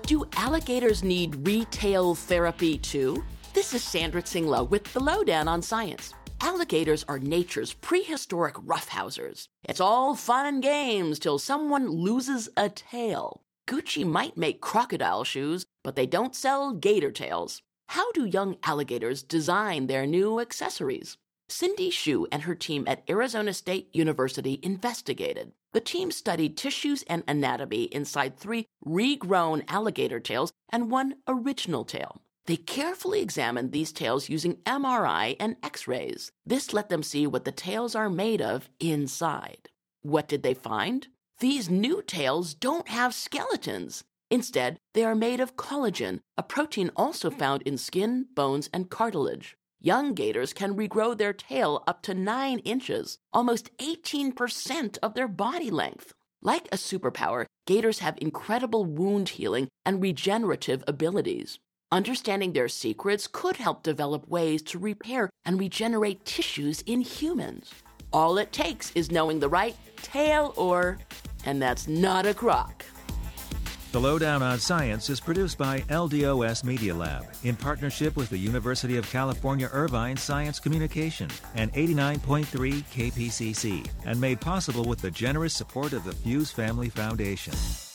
Do alligators need retail therapy too? This is Sandra Tsinglow with the Lowdown on Science. Alligators are nature's prehistoric roughhousers. It's all fun and games till someone loses a tail. Gucci might make crocodile shoes, but they don't sell gator tails. How do young alligators design their new accessories? Cindy Hsu and her team at Arizona State University investigated. The team studied tissues and anatomy inside 3 regrown alligator tails and 1 original tail. They carefully examined these tails using MRI and X-rays. This let them see what the tails are made of inside. What did they find? These new tails don't have skeletons. Instead, they are made of collagen, a protein also found in skin, bones, and cartilage. Young gators can regrow their tail up to 9 inches, almost 18% of their body length. Like a superpower, gators have incredible wound healing and regenerative abilities. Understanding their secrets could help develop ways to repair and regenerate tissues in humans. All it takes is knowing the right tail and that's not a croc. The Lowdown on Science is produced by LDOS Media Lab in partnership with the University of California Irvine Science Communication and 89.3 KPCC and made possible with the generous support of the Fuse Family Foundation.